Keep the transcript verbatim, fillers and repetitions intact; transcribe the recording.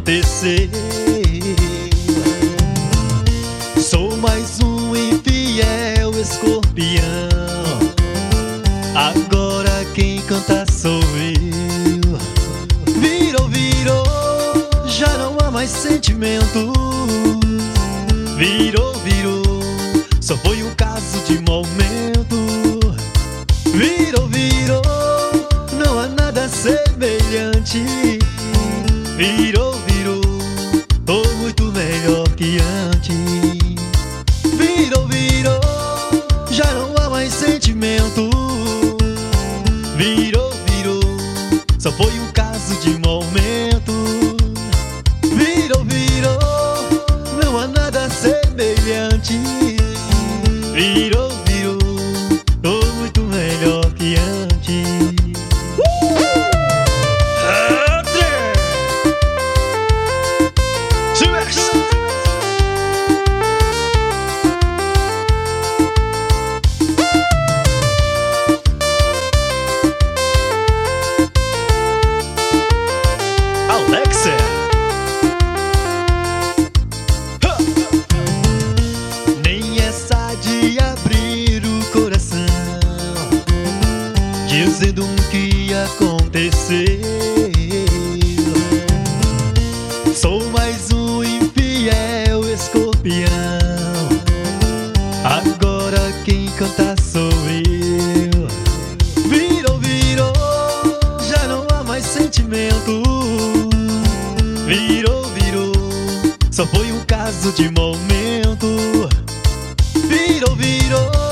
acontecer. Sou mais um infiel escorpião. Agora quem canta sou eu. Virou, virou, já não há mais sentimento. Virou, virou, só foi um caso de momento. Virou, virou, não há nada semelhante. Virou, virou, tô muito melhor que antes. Virou, virou, já não há mais sentimento. Virou, virou, só foi um caso de momento. Virou, virou, não há nada semelhante. Virou, virou, tô muito melhor que antes. Alexa. Nem essa de abrir o coração, dizendo o que ia acontecer. Sou mais um infiel escorpião. Agora quem canta sou eu. Virou, virou, já não há mais sentimento. Virou, virou, só foi um caso de momento. Virou, virou,